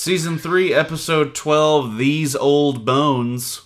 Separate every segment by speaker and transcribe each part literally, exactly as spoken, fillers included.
Speaker 1: Season three, Episode twelve, These Old Bones.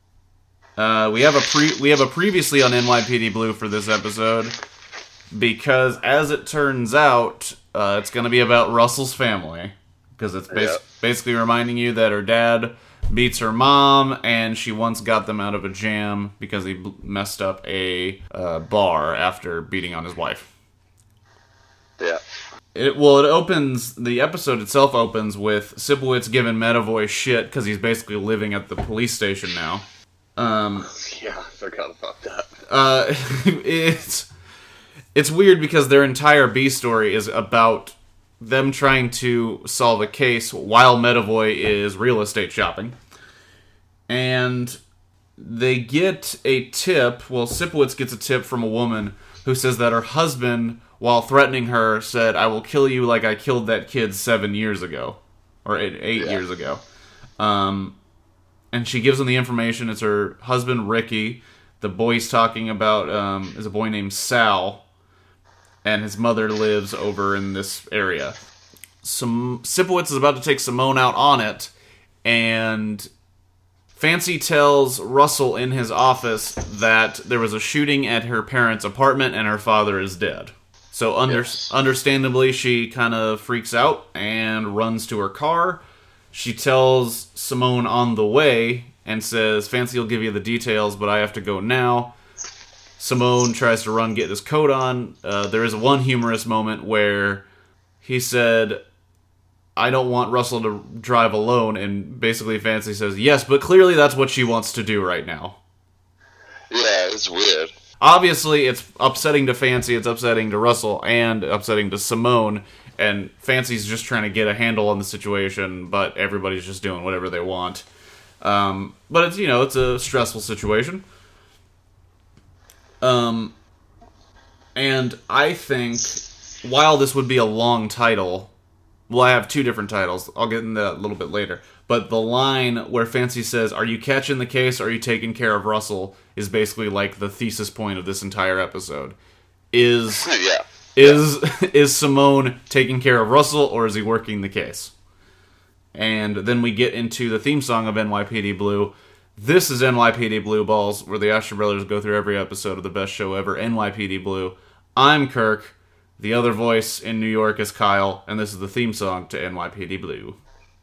Speaker 1: Uh, we have a pre we have a previously on N Y P D Blue for this episode, because as it turns out, uh, it's going to be about Russell's family. Because it's bas- yep. basically reminding you that her dad beats her mom, and she once got them out of a jam because he b- messed up a uh, bar after beating on his wife.
Speaker 2: Yeah.
Speaker 1: It, well, it opens, the episode itself opens with Sipowicz giving Medavoy shit because he's basically living at the police station now. Um,
Speaker 2: yeah, I forgot about that.
Speaker 1: Uh, it's, it's weird because their entire B story is about them trying to solve a case while Medavoy is real estate shopping. And they get a tip, well, Sipowicz gets a tip from a woman who says that her husband, while threatening her, said, "I will kill you like I killed that kid seven years ago." Or eight, eight yeah. years ago. Um, and she gives him the information. It's her husband, Ricky. The boy he's talking about um, is a boy named Sal. And his mother lives over in this area. Some Sipowicz is about to take Simone out on it, and Fancy tells Russell in his office that there was a shooting at her parents' apartment and her father is dead. So under, yes. understandably, she kind of freaks out and runs to her car. She tells Simone on the way and says, "Fancy will give you the details, but I have to go now." Simone tries to run, get his coat on. Uh, there is one humorous moment where he said, "I don't want Russell to drive alone," and basically Fancy says, "Yes, but clearly that's what she wants to do right now."
Speaker 2: Yeah, it's weird.
Speaker 1: Obviously, it's upsetting to Fancy, it's upsetting to Russell, and upsetting to Simone, and Fancy's just trying to get a handle on the situation, but everybody's just doing whatever they want. Um, but it's, you know, it's a stressful situation. Um, and I think, while this would be a long title, well, I have two different titles. I'll get into that a little bit later. But the line where Fancy says, "Are you catching the case, or are you taking care of Russell?" is basically like the thesis point of this entire episode. Is,
Speaker 2: yeah.
Speaker 1: is, yeah. is Simone taking care of Russell, or is he working the case? And then we get into the theme song of N Y P D Blue. This is N Y P D Blue Balls, where the Asher Brothers go through every episode of the best show ever, N Y P D Blue. I'm Kirk. The other voice in New York is Kyle, and this is the theme song to N Y P D Blue.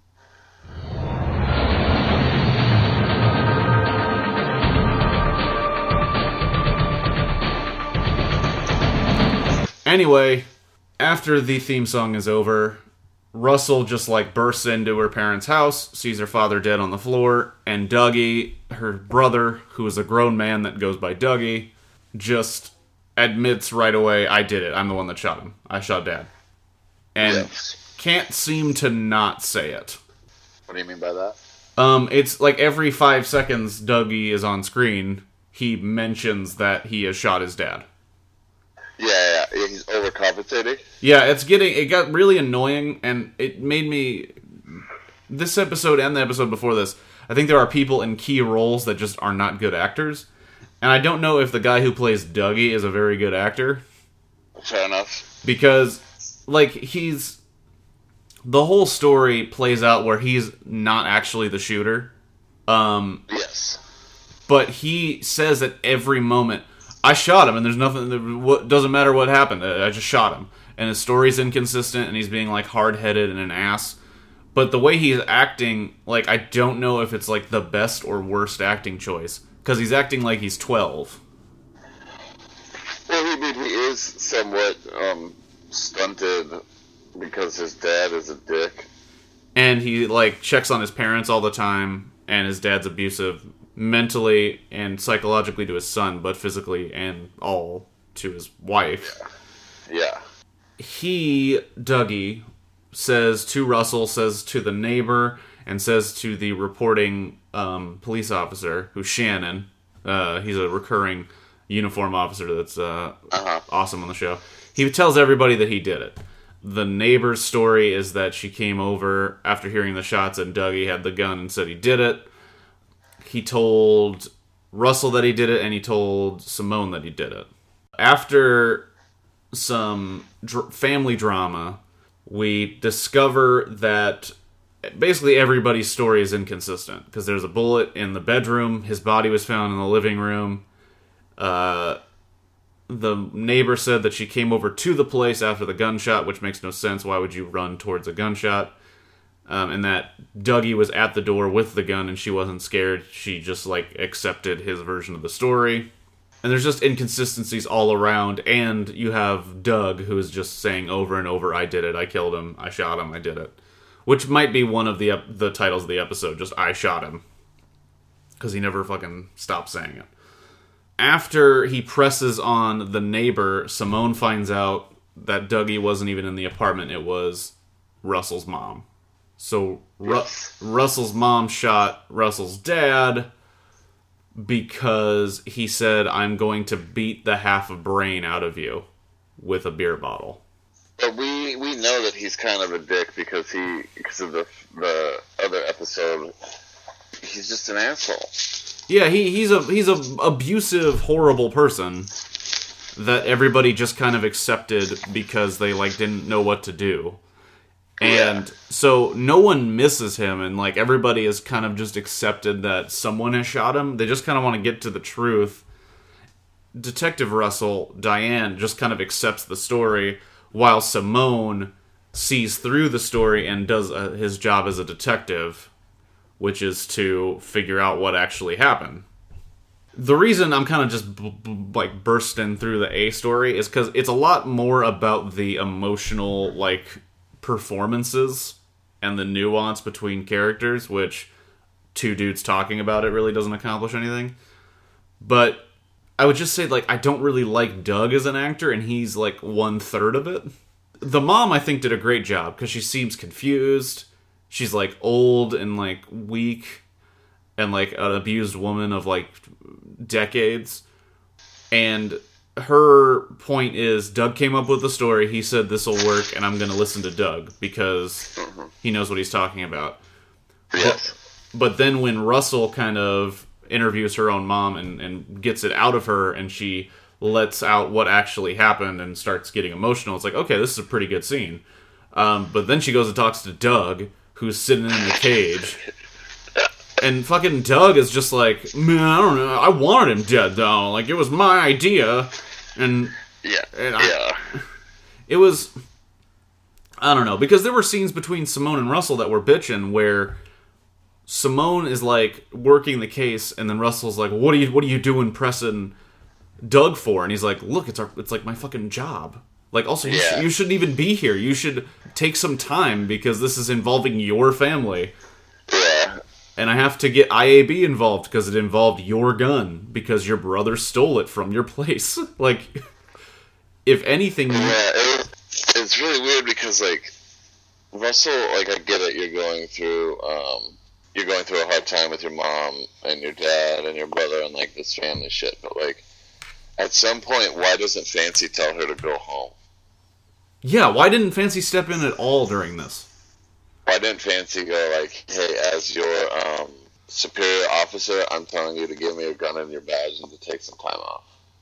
Speaker 1: Anyway, after the theme song is over, Russell just, like, bursts into her parents' house, sees her father dead on the floor, and Dougie, her brother, who is a grown man that goes by Dougie, just admits right away, "I did it. I'm the one that shot him. I shot Dad." And
Speaker 2: yes.
Speaker 1: can't seem to not say it.
Speaker 2: What do you mean by that?
Speaker 1: Um, it's like every five seconds Dougie is on screen, he mentions that he has shot his dad.
Speaker 2: Yeah, yeah, he's overcompensating.
Speaker 1: Yeah, it's getting, it got really annoying, and it made me, this episode and the episode before this, I think there are people in key roles that just are not good actors, and I don't know if the guy who plays Dougie is a very good actor.
Speaker 2: Fair enough.
Speaker 1: Because, like, he's, the whole story plays out where he's not actually the shooter. Um,
Speaker 2: yes.
Speaker 1: But he says at every moment, "I shot him, and there's nothing, what doesn't matter what happened, I just shot him." And his story's inconsistent, and he's being, like, hard-headed and an ass. But the way he's acting, like, I don't know if it's, like, the best or worst acting choice. Because he's acting like he's twelve.
Speaker 2: Well, I mean, he is somewhat, um, stunted because his dad is a dick.
Speaker 1: And he, like, checks on his parents all the time, and his dad's abusive mentally and psychologically to his son, but physically and all to his wife.
Speaker 2: Yeah. yeah.
Speaker 1: He, Dougie, says to Russell, says to the neighbor, and says to the reporting um, police officer, who's Shannon. Uh, he's a recurring uniform officer that's uh,
Speaker 2: uh-huh.
Speaker 1: awesome on the show. He tells everybody that he did it. The neighbor's story is that she came over after hearing the shots and Dougie had the gun and said he did it. He told Russell that he did it, and he told Simone that he did it. After some dr- family drama, we discover that basically everybody's story is inconsistent, because there's a bullet in the bedroom, his body was found in the living room, uh, the neighbor said that she came over to the place after the gunshot, which makes no sense. Why would you run towards a gunshot? Um, and that Dougie was at the door with the gun and she wasn't scared. She just, like, accepted his version of the story. And there's just inconsistencies all around, and you have Doug, who is just saying over and over, I did it, I killed him, I shot him, I did it. Which might be one of the ep- the titles of the episode, just I shot him. Because he never fucking stopped saying it. After he presses on the neighbor, Simone finds out that Dougie wasn't even in the apartment, it was Russell's mom. So Ru- Russell's mom shot Russell's dad because he said, I'm going to beat the half a brain out of you with a beer bottle.
Speaker 2: But we, we know that he's kind of a dick because he because of the the other episode. He's just an asshole.
Speaker 1: Yeah, he he's a he's a abusive, horrible person that everybody just kind of accepted because they like didn't know what to do. And yeah. So no one misses him, and like everybody has kind of just accepted that someone has shot him. They just kind of want to get to the truth. Detective Russell, Diane, just kind of accepts the story, while Simone sees through the story and does uh, his job as a detective, which is to figure out what actually happened. The reason I'm kind of just b- b- like bursting through the A story is because it's a lot more about the emotional like performances and the nuance between characters, which two dudes talking about it really doesn't accomplish anything. But I would just say, like, I don't really like Doug as an actor, and he's like one third of it. The mom, I think, did a great job because she seems confused. She's like old and like weak and like an abused woman of like decades. And her point is, Doug came up with the story, he said this'll work, and I'm going to listen to Doug because he knows what he's talking about.
Speaker 2: Yes.
Speaker 1: But, but then when Russell kind of interviews her own mom and, and gets it out of her, and she lets out what actually happened and starts getting emotional, it's like, okay, this is a pretty good scene. Um, but then she goes and talks to Doug, who's sitting in the cage. And fucking Doug is just like, man, I don't know, I wanted him dead, though. Like, it was my idea. And,
Speaker 2: yeah,
Speaker 1: and I,
Speaker 2: yeah.
Speaker 1: It was, I don't know, because there were scenes between Simone and Russell that were bitching where Simone is like working the case, and then Russell's like, what are you, what are you doing pressing Doug for? And he's like, look, it's our, it's like my fucking job. Like, also, you,
Speaker 2: yeah.
Speaker 1: sh- you shouldn't even be here. You should take some time because this is involving your family.
Speaker 2: Yeah.
Speaker 1: And I have to get I A B involved because it involved your gun because your brother stole it from your place. Like, if anything...
Speaker 2: Yeah, it was, it's really weird because, like, Russell, like, I get it, you're going through, um, you're going through a hard time with your mom and your dad and your brother and, like, this family shit, but, like, at some point, why doesn't Fancy tell her to go home?
Speaker 1: Yeah, why didn't Fancy step in at all during this?
Speaker 2: Why didn't Fancy go like, hey, as your um, superior officer, I'm telling you to give me a gun and your badge and to take some time off?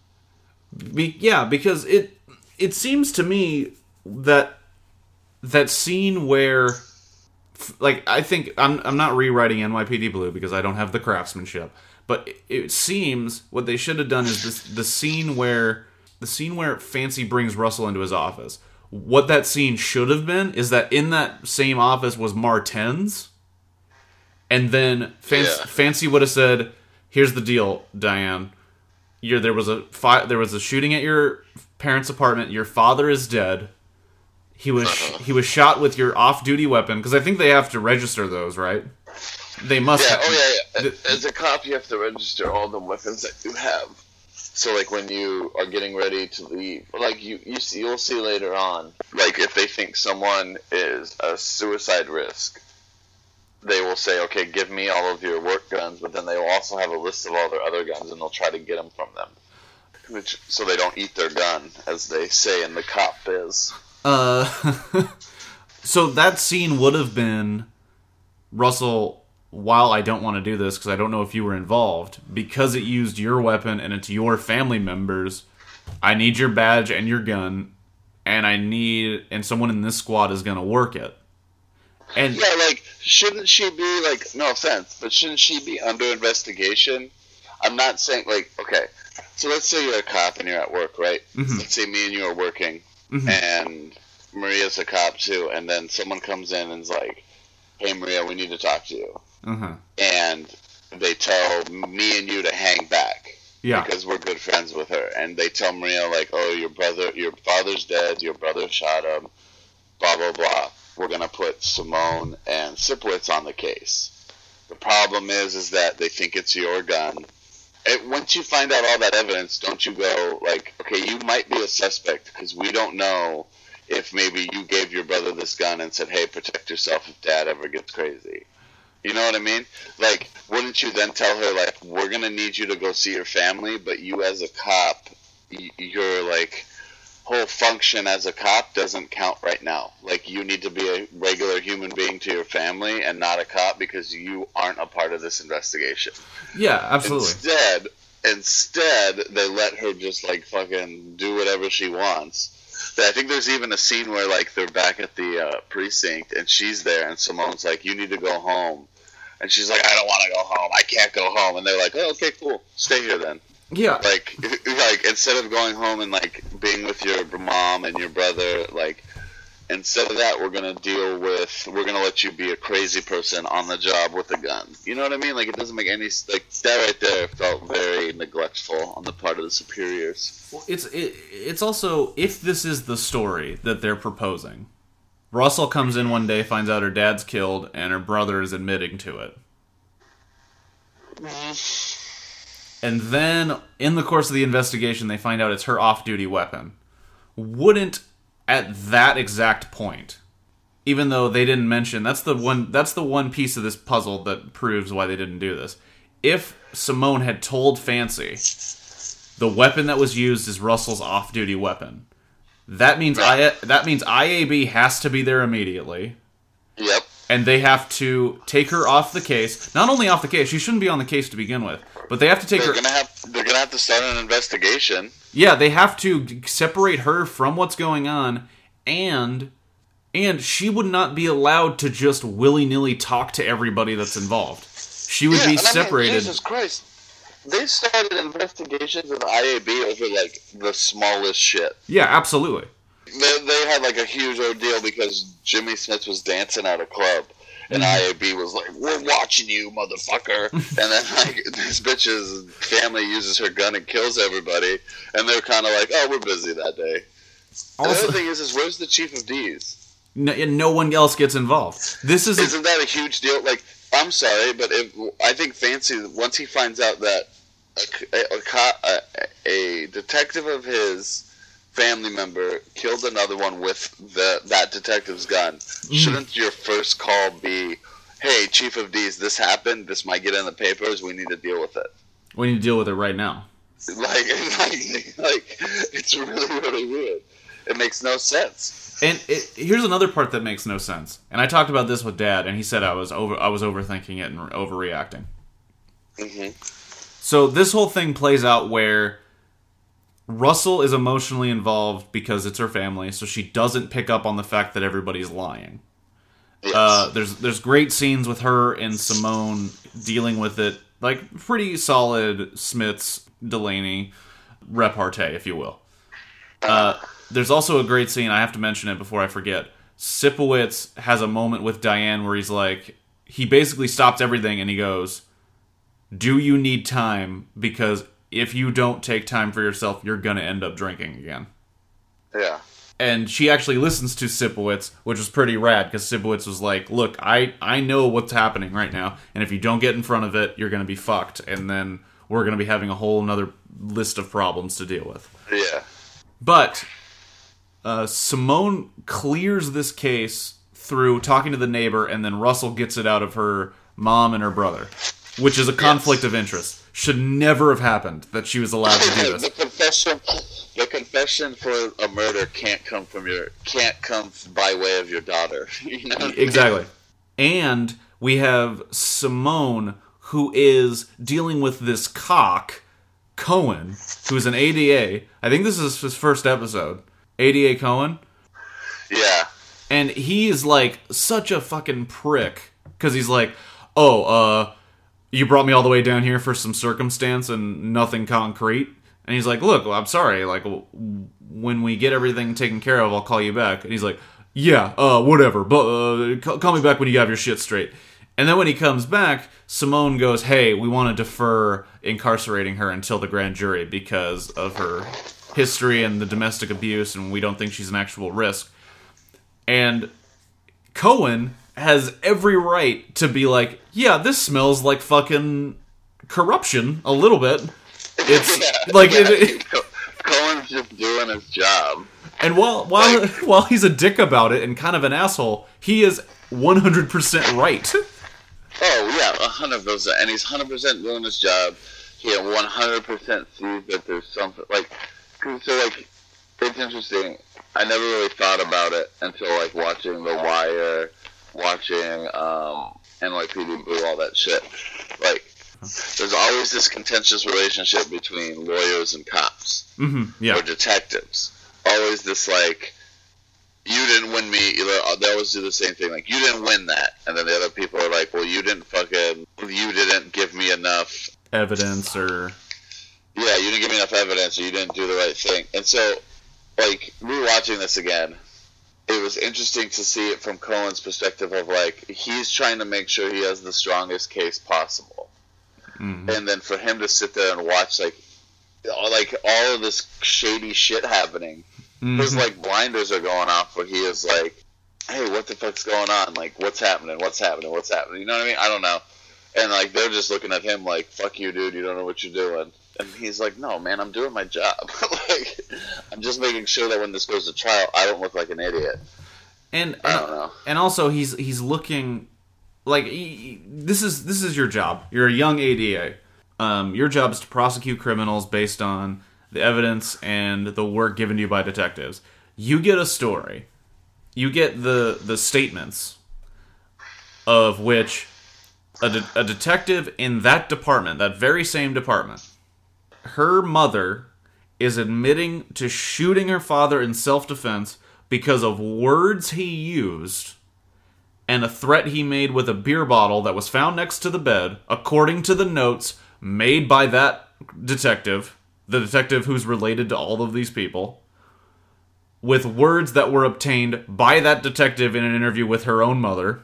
Speaker 1: Be- yeah, because it it seems to me that that scene where, like, I think, I'm I'm not rewriting N Y P D Blue because I don't have the craftsmanship, but it, it seems what they should have done is this the scene where the scene where Fancy brings Russell into his office. What that scene should have been is that in that same office was Martens, and then Fancy, yeah. Fancy would have said, "Here's the deal, Diane. You're, there was a fi- there was a shooting at your parents' apartment. Your father is dead. He was
Speaker 2: uh-huh.
Speaker 1: he was shot with your off-duty weapon because I think they have to register those, right? They must.
Speaker 2: Yeah.
Speaker 1: Have,
Speaker 2: oh yeah. yeah.
Speaker 1: The,
Speaker 2: As a cop, you have to register all the weapons that you have. So, like, when you are getting ready to leave, like, you, you see, you'll see later on, like, if they think someone is a suicide risk, they will say, okay, give me all of your work guns, but then they will also have a list of all their other guns, and they'll try to get them from them. Which, so they don't eat their gun, as they say in the cop biz.
Speaker 1: Uh, so that scene would have been Russell... While I don't want to do this because I don't know if you were involved, because it used your weapon and it's your family members, I need your badge and your gun, and I need, and someone in this squad is going to work it. And
Speaker 2: yeah, like, shouldn't she be, like, no offense, but shouldn't she be under investigation? I'm not saying, like, okay, so let's say you're a cop and you're at work, right? Mm-hmm. Let's say me and you are working, mm-hmm. and Maria's a cop too, and then someone comes in and is like, hey, Maria, we need to talk to you. Uh-huh. And they tell me and you to hang back. Yeah. Because we're good friends with her. And they tell Maria, like, oh, your brother, your father's dead, your brother shot him, blah, blah, blah. We're going to put Simone and Sipowicz on the case. The problem is, is that they think it's your gun. And once you find out all that evidence, don't you go, like, okay, you might be a suspect because we don't know if maybe you gave your brother this gun and said, hey, protect yourself if dad ever gets crazy. You know what I mean? Like, wouldn't you then tell her, like, we're going to need you to go see your family, but you as a cop, y- your, like, whole function as a cop doesn't count right now. Like, you need to be a regular human being to your family and not a cop because you aren't a part of this investigation.
Speaker 1: Yeah, absolutely.
Speaker 2: Instead, instead, they let her just, like, fucking do whatever she wants. I think there's even a scene where, like, they're back at the uh, precinct, and she's there, and Simone's like, you need to go home. And she's like, I don't want to go home. I can't go home. And they're like, oh, okay, cool. Stay here then.
Speaker 1: Yeah.
Speaker 2: Like, like instead of going home and, like, being with your mom and your brother, like, instead of that, we're going to deal with, we're going to let you be a crazy person on the job with a gun. You know what I mean? Like, it doesn't make any, like, that right there felt very neglectful on the part of the superiors.
Speaker 1: Well, it's, it, it's also, if this is the story that they're proposing, Russell comes in one day, finds out her dad's killed, and her brother is admitting to it. Mm-hmm. And then, in the course of the investigation, they find out it's her off-duty weapon. Wouldn't, at that exact point, even though they didn't mention, that's the one that's the one piece of this puzzle that proves why they didn't do this. If Simone had told Fancy the weapon that was used is Russell's off-duty weapon, that means I, that means I A B has to be there immediately.
Speaker 2: Yep.
Speaker 1: And they have to take her off the case. Not only off the case, she shouldn't be on the case to begin with, but they have to take
Speaker 2: they're
Speaker 1: her...
Speaker 2: Gonna have, they're going to have to start an investigation.
Speaker 1: Yeah, they have to separate her from what's going on, and and she would not be allowed to just willy-nilly talk to everybody that's involved. She would
Speaker 2: yeah,
Speaker 1: be separated.
Speaker 2: I mean, Jesus Christ. They started investigations of I A B over, like, the smallest shit.
Speaker 1: Yeah, absolutely.
Speaker 2: They, they had, like, a huge ordeal because Jimmy Smith was dancing at a club. And mm-hmm. I A B was like, we're watching you, motherfucker. And then, like, this bitch's family uses her gun and kills everybody. And they're kind of like, oh, we're busy that day. Also, the other thing is, is where's the chief of D's?
Speaker 1: No, no one else gets involved. This is
Speaker 2: Isn't a- that a huge deal? Like, I'm sorry, but if I think Fancy, once he finds out that a, a, a, a detective of his family member killed another one with the that detective's gun, mm. shouldn't your first call be, hey, Chief of D's, this happened, this might get in the papers, we need to deal with it.
Speaker 1: We need to deal with it right now.
Speaker 2: Like, like, like it's really, really weird. It makes no sense.
Speaker 1: And it, here's another part that makes no sense. And I talked about this with Dad, and he said I was over, I was overthinking it and overreacting. Mm-hmm. So this whole thing plays out where Russell is emotionally involved because it's her family, so she doesn't pick up on the fact that everybody's lying. Yes. Uh, there's there's great scenes with her and Simone dealing with it, like pretty solid Smiths Delaney repartee, if you will. Uh, there's also a great scene, I have to mention it before I forget. Sipowicz has a moment with Diane where he's like, he basically stops everything and he goes, do you need time? Because if you don't take time for yourself, you're going to end up drinking again.
Speaker 2: Yeah.
Speaker 1: And she actually listens to Sipowicz, which was pretty rad, because Sipowicz was like, look, I, I know what's happening right now, and if you don't get in front of it, you're going to be fucked, and then we're going to be having a whole another list of problems to deal with.
Speaker 2: Yeah.
Speaker 1: But uh, Simone clears this case through talking to the neighbor, and then Russell gets it out of her mom and her brother, which is a conflict yes. of interest. Should never have happened that she was allowed to do this.
Speaker 2: the confession, the confession for a murder can't come from your can't come by way of your daughter. You know?
Speaker 1: Exactly. And we have Simone, who is dealing with this cock, Cohen, who's an A D A. I think this is his first episode. A D A Cohen.
Speaker 2: Yeah.
Speaker 1: And he is, like, such a fucking prick. Because he's like, oh, uh, you brought me all the way down here for some circumstance and nothing concrete? And he's like, look, I'm sorry, like, when we get everything taken care of, I'll call you back. And he's like, yeah, uh, whatever, but uh, call me back when you have your shit straight. And then when he comes back, Simone goes, hey, we want to defer incarcerating her until the grand jury because of her history and the domestic abuse, and we don't think she's an actual risk. And Cohen has every right to be like, yeah, this smells like fucking corruption a little bit. It's
Speaker 2: yeah,
Speaker 1: like
Speaker 2: yeah.
Speaker 1: it, it,
Speaker 2: Cohen's just doing his job.
Speaker 1: And while while
Speaker 2: Like,
Speaker 1: while he's a dick about it and kind of an asshole, he is one hundred percent right.
Speaker 2: Oh yeah, a hundred percent, and he's hundred percent doing his job. He one hundred percent sees that there's something like, so like, it's interesting. I never really thought about it until like watching The Wire, watching um, N Y P D Blue, all that shit. Like, there's always this contentious relationship between lawyers and cops,
Speaker 1: Mm-hmm. Yeah.
Speaker 2: or detectives. Always this like, you didn't win me. They always do the same thing. Like, you didn't win that, and then the other people are like, well, you didn't fucking, you didn't give me enough
Speaker 1: Evidence or
Speaker 2: yeah, you didn't give me enough evidence, or you didn't do the right thing. And so, like, rewatching this again, it was interesting to see it from Cohen's perspective of, like, he's trying to make sure he has the strongest case possible.
Speaker 1: mm-hmm.
Speaker 2: And then for him to sit there and watch, like, all, like, all of this shady shit happening,
Speaker 1: Mm-hmm.
Speaker 2: his, like, blinders are going off where he is like, hey, what the fuck's going on? Like, what's happening? What's happening? What's happening? You know what I mean? I don't know. And, like, they're just looking at him like, fuck you, dude, you don't know what you're doing. And he's like, no, man, I'm doing my job. Like, I'm just making sure that when this goes to trial, I don't look like an idiot.
Speaker 1: And
Speaker 2: I
Speaker 1: and,
Speaker 2: don't know.
Speaker 1: and also he's he's looking like he, he- this is this is your job. You're a young A D A. Um, your job is to prosecute criminals based on the evidence and the work given to you by detectives. You get a story. You get the the statements of which a, de- a detective in that department, that very same department, her mother is admitting to shooting her father in self-defense because of words he used and a threat he made with a beer bottle that was found next to the bed, according to the notes made by that detective, the detective who's related to all of these people, with words that were obtained by that detective in an interview with her own mother.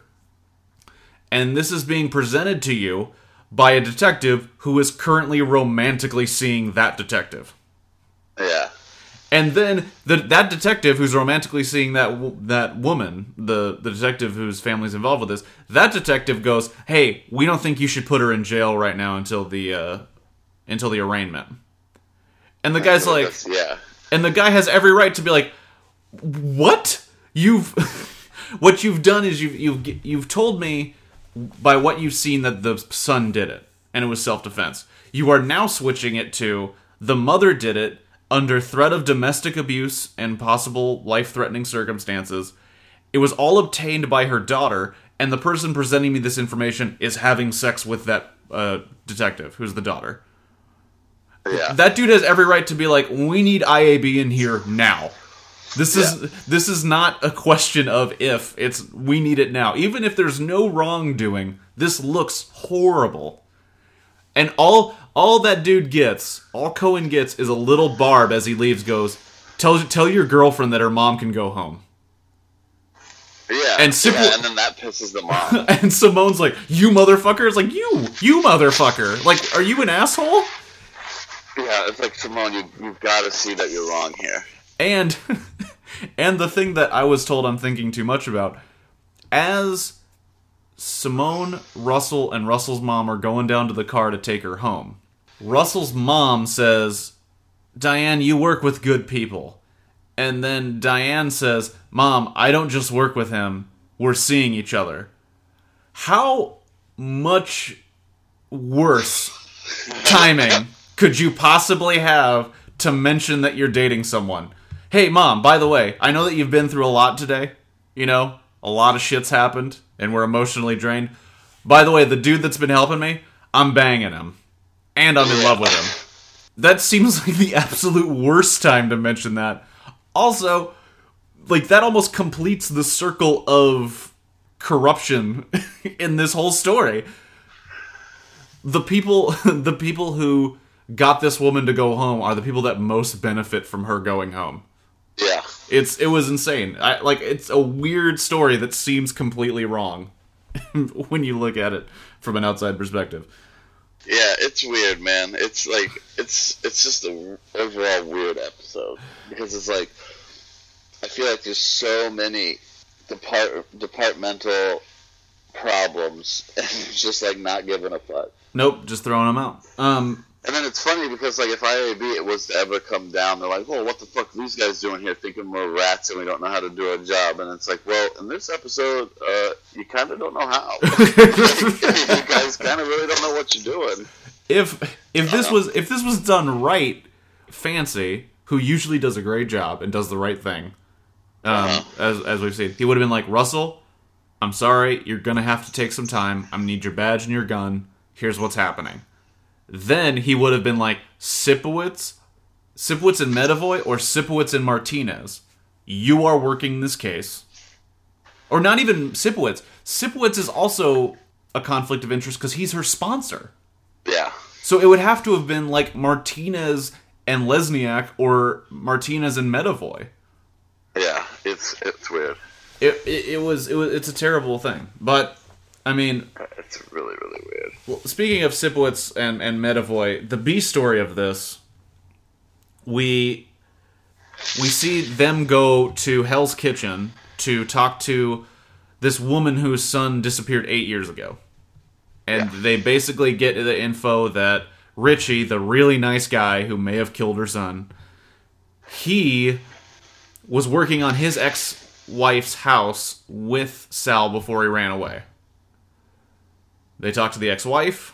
Speaker 1: And this is being presented to you by a detective who is currently romantically seeing that detective.
Speaker 2: Yeah.
Speaker 1: And then the, that detective who's romantically seeing that w- that woman, the, the detective whose family's involved with this, that detective goes, "Hey, we don't think you should put her in jail right now until the uh, until the arraignment." And the guy's like,
Speaker 2: That's- yeah.
Speaker 1: and the guy has every right to be like, "What? You've what you've done is you've you've you've told me by what you've seen that the son did it, and it was self-defense. You are now switching it to the mother did it under threat of domestic abuse and possible life-threatening circumstances. It was all obtained by her daughter, and the person presenting me this information is having sex with that uh, detective, who's the daughter."
Speaker 2: Yeah.
Speaker 1: That dude has every right to be like, we need I A B in here now. This is
Speaker 2: Yeah.
Speaker 1: this is not a question of if, it's we need it now. Even if there's no wrongdoing, this looks horrible. And all all that dude gets, all Cohen gets is a little barb as he leaves goes, tell tell your girlfriend that her mom can go home.
Speaker 2: Yeah.
Speaker 1: And simple-
Speaker 2: yeah, and then that pisses them off.
Speaker 1: And Simone's like, you motherfucker? It's like, you, you motherfucker. Like, are you an asshole?
Speaker 2: Yeah, it's like, Simone, you, you've got to see that you're wrong here.
Speaker 1: And and the thing that I was told I'm thinking too much about, as Simone, Russell, and Russell's mom are going down to the car to take her home, Russell's mom says, "Diane, you work with good people." And then Diane says, "Mom, I don't just work with him. We're seeing each other." How much worse timing could you possibly have to mention that you're dating someone? Hey, Mom, by the way, I know that you've been through a lot today. You know, a lot of shit's happened, and we're emotionally drained. By the way, the dude that's been helping me, I'm banging him. And I'm in love with him. That seems like the absolute worst time to mention that. Also, like, that almost completes the circle of corruption in this whole story. The people, the people who got this woman to go home are the people that most benefit from her going home.
Speaker 2: Yeah.
Speaker 1: It's it was insane. I, like, it's a weird story that seems completely wrong when you look at it from an outside perspective.
Speaker 2: Yeah, it's weird, man. It's like it's it's just a overall weird episode because it's like I feel like there's so many depart departmental problems and it's just like not giving a fuck.
Speaker 1: Nope, just throwing them out. Um.
Speaker 2: And then it's funny because, like, if I A B it was to ever come down, they're like, well, what the fuck are these guys doing here thinking we're rats and we don't know how to do our job? And it's like, well, in this episode, uh, you kind of don't know how. You guys kind of really don't know what you're doing.
Speaker 1: If if this was if this was done right, Fancy, who usually does a great job and does the right thing, um, uh-huh. as as we've seen, he would have been like, Russell, I'm sorry, you're going to have to take some time. I need your badge and your gun. Here's what's happening. Then he would have been like, Sipowicz, Sipowicz and Medavoy, or Sipowicz and Martinez. You are working this case. Or not even Sipowicz. Sipowicz is also a conflict of interest because he's her sponsor.
Speaker 2: Yeah.
Speaker 1: So it would have to have been like Martinez and Lesniak, or Martinez and Medavoy.
Speaker 2: Yeah, it's it's weird.
Speaker 1: It, it it was it was it's a terrible thing, but I mean,
Speaker 2: it's really really weird.
Speaker 1: Well, speaking of Sipowicz and and Medavoy, the B story of this, we we see them go to Hell's Kitchen to talk to this woman whose son disappeared eight years ago, and yeah. they basically get the info that Richie, the really nice guy who may have killed her son, he was working on his ex-wife's house with Sal before he ran away. They talk to the ex-wife.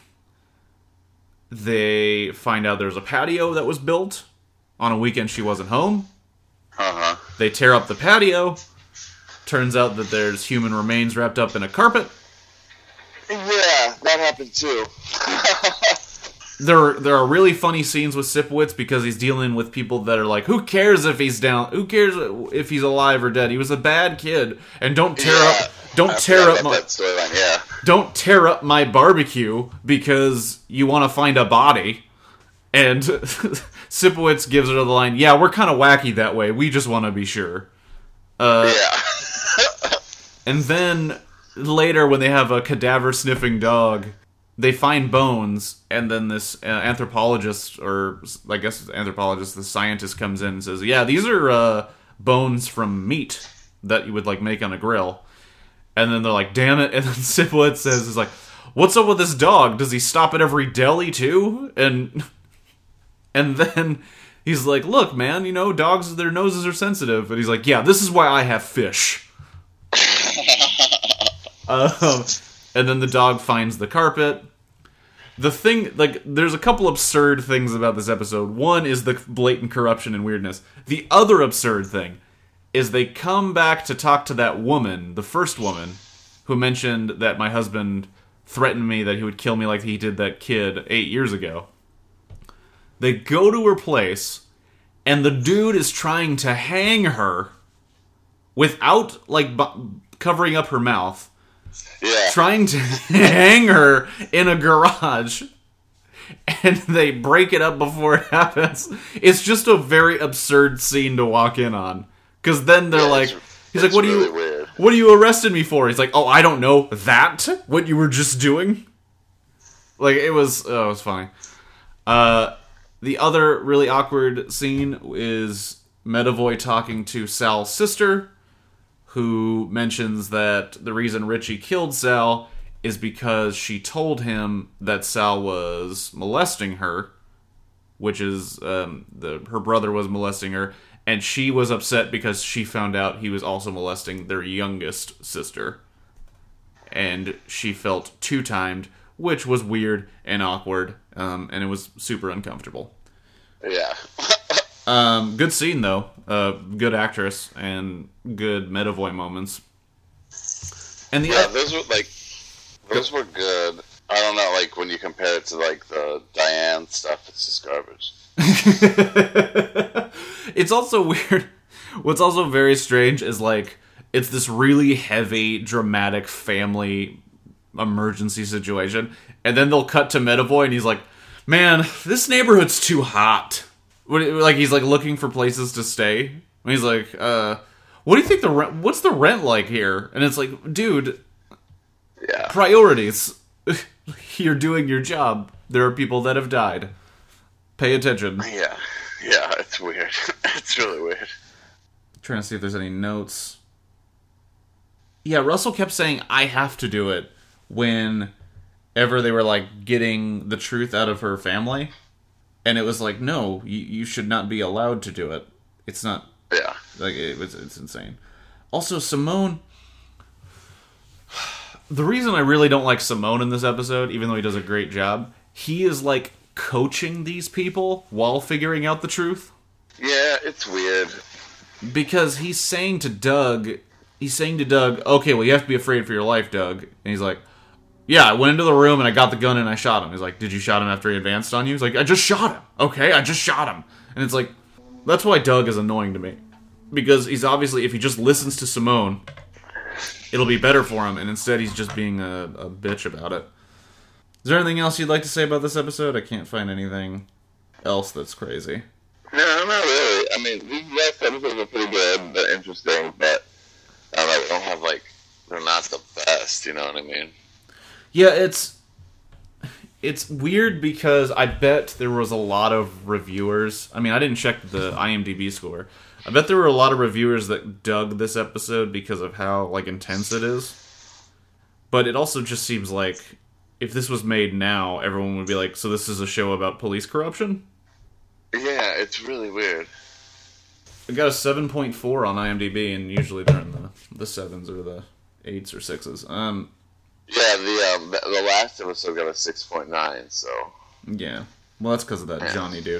Speaker 1: They find out there's a patio that was built on a weekend she wasn't home.
Speaker 2: Uh-huh.
Speaker 1: They tear up the patio. Turns out that there's human remains wrapped up in a carpet.
Speaker 2: Yeah, that happened too.
Speaker 1: There, there are really funny scenes with Sipowicz because he's dealing with people that are like, who cares if he's down? Who cares if he's alive or dead? He was a bad kid, and don't tear
Speaker 2: yeah,
Speaker 1: up, don't
Speaker 2: I
Speaker 1: tear up my,
Speaker 2: that storyline. Yeah,
Speaker 1: don't tear up my barbecue because you want to find a body. And Sipowicz gives her the line, "Yeah, we're kind of wacky that way. We just want to be sure." Uh,
Speaker 2: yeah.
Speaker 1: And then later, when they have a cadaver sniffing dog, they find bones, and then this uh, anthropologist, or I guess it's anthropologist, the scientist comes in and says, yeah, these are uh, bones from meat that you would like make on a grill. And then they're like, damn it. And then Sipowicz says, is like, what's up with this dog? Does he stop at every deli too? And and then he's like, look, man, you know, dogs, their noses are sensitive. And he's like, yeah, this is why I have fish. um... And then the dog finds the carpet. The thing, like, there's a couple absurd things about this episode. One is the blatant corruption and weirdness. The other absurd thing is they come back to talk to that woman, the first woman, who mentioned that my husband threatened me that he would kill me like he did that kid eight years ago. They go to her place, and the dude is trying to hang her without, like, bu- covering up her mouth.
Speaker 2: Yeah.
Speaker 1: Trying to hang her in a garage, and they break it up before it happens. It's just a very absurd scene to walk in on, because then they're yeah, like, he's like, "What do really you, weird. What are you arrested me for?" He's like, "Oh, I don't know that. What you were just doing." Like it was, oh, it was funny. Uh, the other really awkward scene is Medavoy talking to Sal's sister, who mentions that the reason Richie killed Sal is because she told him that Sal was molesting her, which is, um, the her brother was molesting her, and she was upset because she found out he was also molesting their youngest sister. And she felt two-timed, which was weird and awkward, um, and it was super uncomfortable.
Speaker 2: Yeah.
Speaker 1: Um, good scene though. Uh, good actress and good Medavoy moments. And the
Speaker 2: yeah,
Speaker 1: other-
Speaker 2: those were like those were good. I don't know, like when you compare it to like the Diane stuff, it's just garbage.
Speaker 1: It's also weird. What's also very strange is, like, it's this really heavy, dramatic family emergency situation, and then they'll cut to Medavoy, and he's like, man, this neighborhood's too hot. Like, he's, like, looking for places to stay. And he's like, uh, what do you think the rent, what's the rent like here? And it's like, dude,
Speaker 2: yeah.
Speaker 1: Priorities. You're doing your job. There are people that have died. Pay attention.
Speaker 2: Yeah. Yeah, it's weird. It's really weird.
Speaker 1: I'm trying to see if there's any notes. Yeah, Russell kept saying, I have to do it, whenever they were, like, getting the truth out of her family. And it was like, no, you, you should not be allowed to do it. It's not...
Speaker 2: Yeah.
Speaker 1: Like, it was, it's insane. Also, Simone... The reason I really don't like Simone in this episode, even though he does a great job, he is, like, coaching these people while figuring out the truth.
Speaker 2: Yeah, it's weird.
Speaker 1: Because he's saying to Doug... He's saying to Doug, okay, well, you have to be afraid for your life, Doug. And he's like, yeah, I went into the room and I got the gun and I shot him. He's like, did you shot him after he advanced on you? He's like, I just shot him. Okay, I just shot him. And it's like, that's why Doug is annoying to me. Because he's obviously, if he just listens to Simone, it'll be better for him. And instead, he's just being a, a bitch about it. Is there anything else you'd like to say about this episode? I can't find anything else that's crazy.
Speaker 2: No, not really. I mean, these last episodes are pretty good, but interesting, but I don't know, they don't have, like, they're not the best, you know what I mean?
Speaker 1: Yeah, it's it's weird because I bet there was a lot of reviewers. I mean, I didn't check the IMDb score. I bet there were a lot of reviewers that dug this episode because of how, like, intense it is. But it also just seems like if this was made now, everyone would be like, so this is a show about police corruption?
Speaker 2: Yeah, it's really weird.
Speaker 1: It got a seven point four on IMDb, and usually they're in the, the sevens or the eights or sixes. Um,
Speaker 2: yeah, the um, the, the last episode got a six point nine, so...
Speaker 1: Yeah. Well, that's because of that
Speaker 2: yeah.
Speaker 1: Johnny dude.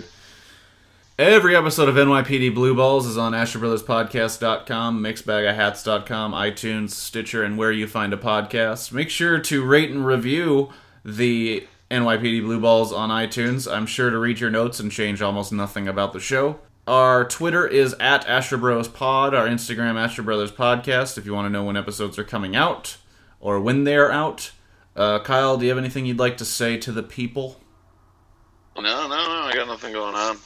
Speaker 1: Every episode of N Y P D Blue Balls is on Asher Brothers Podcast dot com, Mixed Bag of Hats dot com, iTunes, Stitcher, and where you find a podcast. Make sure to rate and review the N Y P D Blue Balls on iTunes. I'm sure to read your notes and change almost nothing about the show. Our Twitter is at AstroBrosPod. Our Instagram, Astro Brothers Podcast, if you want to know when episodes are coming out, or when they're out. Uh, Kyle, do you have anything you'd like to say to the people?
Speaker 2: No, no, no, I got nothing going on.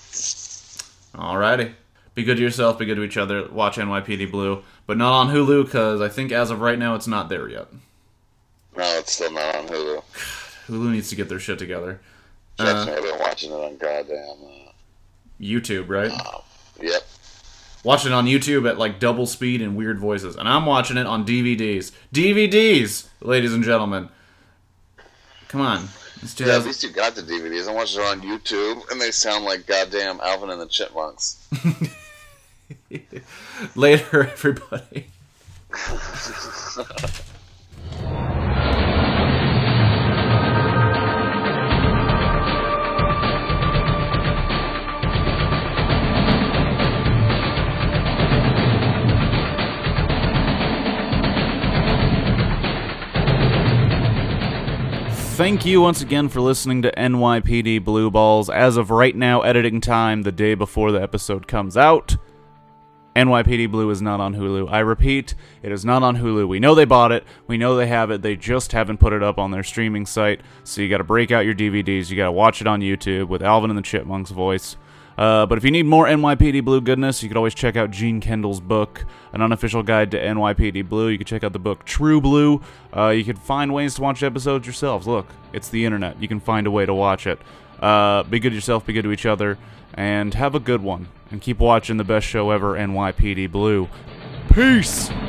Speaker 1: Alrighty. Be good to yourself, be good to each other. Watch N Y P D Blue, but not on Hulu, because I think as of right now, it's not there yet.
Speaker 2: No, it's still not on Hulu.
Speaker 1: Hulu needs to get their shit together.
Speaker 2: I've
Speaker 1: Uh,
Speaker 2: been watching it on goddamn... Uh,
Speaker 1: YouTube, right?
Speaker 2: uh, yep.
Speaker 1: Watch it on YouTube at like double speed and weird voices. And I'm watching it on D V Ds. D V Ds, ladies and gentlemen. Come on. It's
Speaker 2: Yeah, at least you got the D V Ds. I watched it on YouTube, and they sound like goddamn Alvin and the Chipmunks.
Speaker 1: Later, everybody. Thank you once again for listening to N Y P D Blue Balls. As of right now, editing time, the day before the episode comes out, N Y P D Blue is not on Hulu. I repeat, it is not on Hulu. We know they bought it. We know they have it. They just haven't put it up on their streaming site. So you got to break out your D V Ds. You got to watch it on YouTube with Alvin and the Chipmunks' voice. Uh, but if you need more N Y P D Blue goodness, you could always check out Gene Kendall's book, An Unofficial Guide to N Y P D Blue. You can check out the book True Blue. Uh, you can find ways to watch episodes yourselves. Look, it's the internet. You can find a way to watch it. Uh, be good to yourself, be good to each other, and have a good one. And keep watching the best show ever, N Y P D Blue. Peace!